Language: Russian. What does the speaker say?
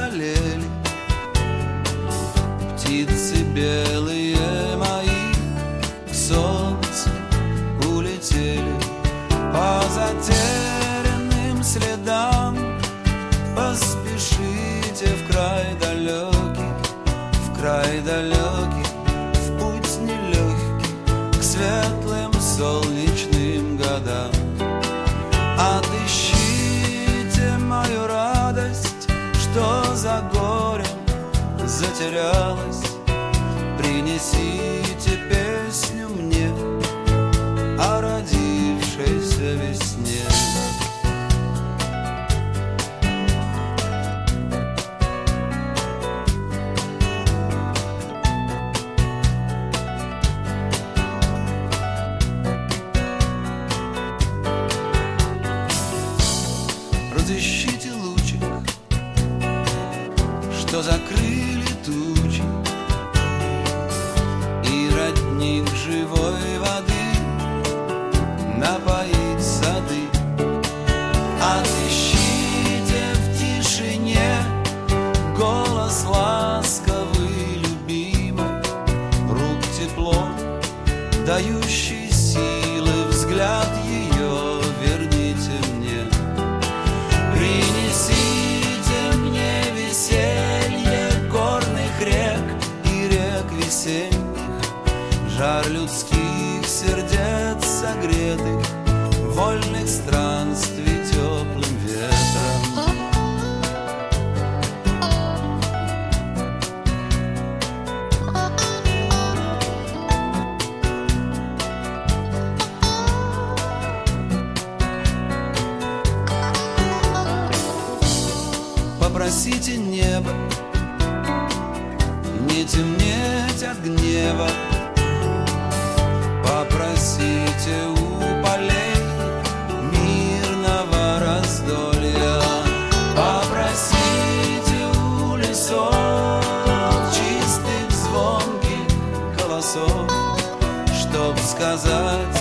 одолели. Птицы белые мои к солнцу улетели. По затерянным следам поспешите в край далекий, в край далекий, в путь нелегкий к светлым солнечным годам. Отыщите мою радость, что за горем затерялась. Принесите песню мне о родившейся весне. Разыщите лучик, что закрыли тучи, и родник живой воды напоить сады. Отыщите в тишине голос ласковый, любимый, рук тепло, дающий силы, взгляд ее верните мне. Принесите мне веселье горных рек и рек весенних, жар людских сердец согретых, вольных странствий теплым ветром. Попросите небо не темнеть от гнева. Попросите у полей мирного раздолья. Попросите у лесов чистых звонких голосов, чтоб сказать